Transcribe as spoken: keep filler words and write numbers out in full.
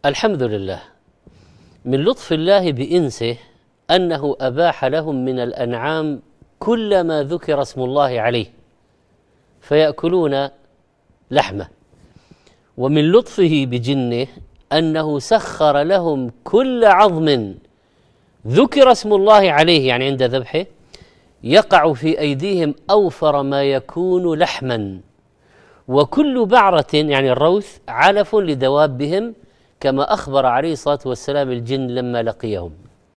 الحمد لله، من لطف الله بإنسه أنه أباح لهم من الأنعام كل ما ذكر اسم الله عليه فيأكلون لحمه، ومن لطفه بجنه أنه سخر لهم كل عظم ذكر اسم الله عليه، يعني عند ذبحه يقع في أيديهم أوفر ما يكون لحما، وكل بعرة يعني الروث علف لدوابهم، كما أخبر عليه الصلاة والسلام الجن لما لقيهم.